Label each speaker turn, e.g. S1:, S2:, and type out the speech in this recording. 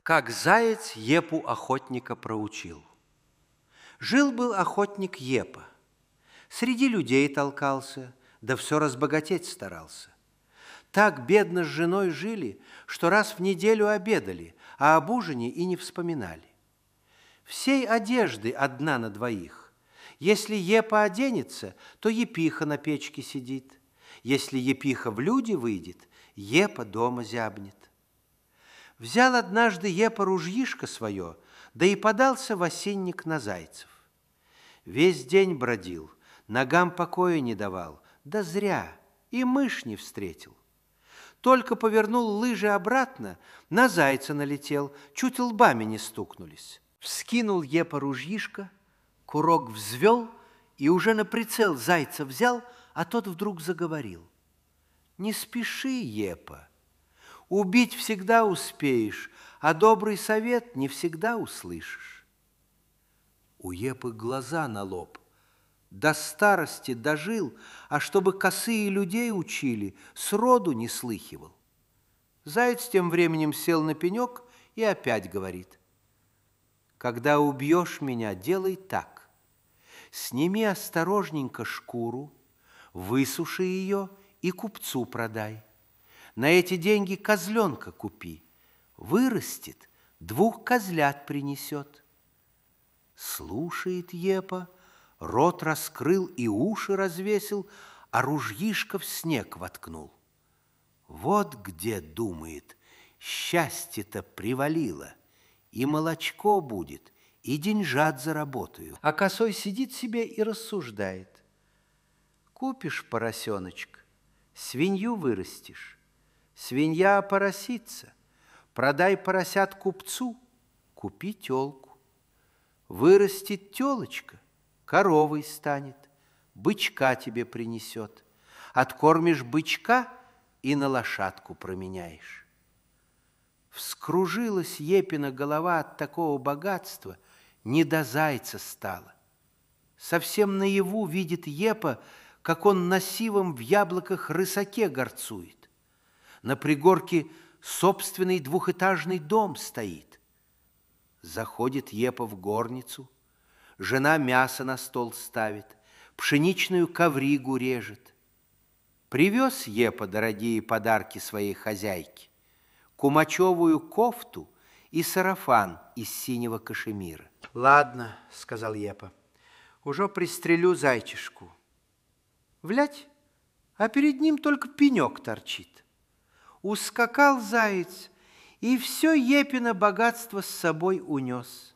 S1: Как заяц Епу охотника проучил. Жил-был охотник Епа. Среди людей толкался, да все разбогатеть старался. Так бедно с женой жили, что раз в неделю обедали, а об ужине и не вспоминали. Всей одежды одна на двоих. Если Епа оденется, то Епиха на печке сидит. Если Епиха в люди выйдет, Епа дома зябнет. Взял однажды Епа ружьишко свое, да и подался в осенник на зайцев. Весь день бродил, ногам покоя не давал, да зря, и мышь не встретил. Только повернул лыжи обратно, на зайца налетел, чуть лбами не стукнулись. Вскинул Епа ружьишко, курок взвел и уже на прицел зайца взял, а тот вдруг заговорил. «Не спеши, Епа, убить всегда успеешь, а добрый совет не всегда услышишь». У Епы глаза на лоб. До старости дожил, а чтобы косые людей учили, сроду не слыхивал. Заяц тем временем сел на пенек и опять говорит. «Когда убьешь меня, делай так. Сними осторожненько шкуру, высуши ее и купцу продай. На эти деньги козленка купи. Вырастет, 2 козлят принесет». Слушает Епа, рот раскрыл и уши развесил, а ружьишко в снег воткнул. Вот где, думает, счастье-то привалило, и молочко будет, и деньжат заработаю. А косой сидит себе и рассуждает. Купишь поросеночка, свинью вырастешь, свинья опоросится, продай поросят купцу, купи телку. Вырастет телочка, коровой станет, бычка тебе принесет. Откормишь бычка и на лошадку променяешь. Вскружилась Епина голова от такого богатства, не до зайца стало. Совсем наяву видит Епа, как он на сивом в яблоках рысаке горцует. На пригорке собственный 2-этажный дом стоит. Заходит Епа в горницу, жена мясо на стол ставит, пшеничную ковригу режет. Привез Епа дорогие подарки своей хозяйке, кумачевую кофту и сарафан из синего кашемира. «Ладно, — сказал Епа, — уже пристрелю зайчишку. Влядь, а перед ним только пенек торчит». Ускакал заяц, и все Епино богатство с собой унес.